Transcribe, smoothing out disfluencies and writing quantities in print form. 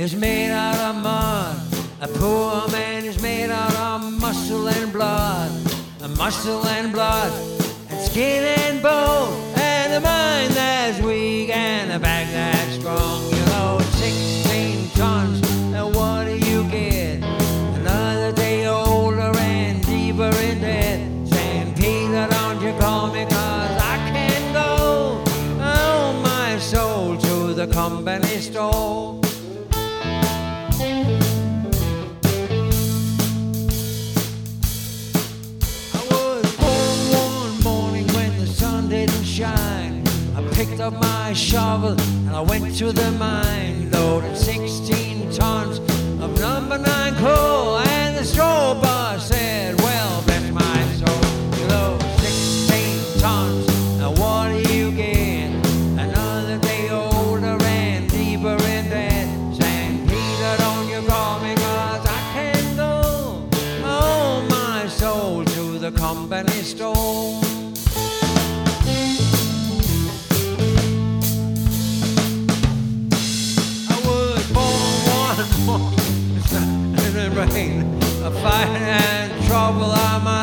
is made out of mud. A poor man is made out of muscle and blood. A muscle and blood, and skin and bone, and a mind that's weak and a back that's strong. You know, 16 tons, and what do you get? Another day older and deeper in debt. St. Peter, don't you call me, 'cause I can't go on my soul to the company store. I was born one morning when the sun didn't shine. I picked up my shovel and I went to the mine, loaded 16 tons of number 9 coal, and the straw boss said, well, bless my soul, you know, 16 tons, now what do you get? Another day older and deeper in debt. St. Peter, don't you call me, 'cause I can't go on my soul to the company store. I was born one morning in the rain, a fight and trouble. I'm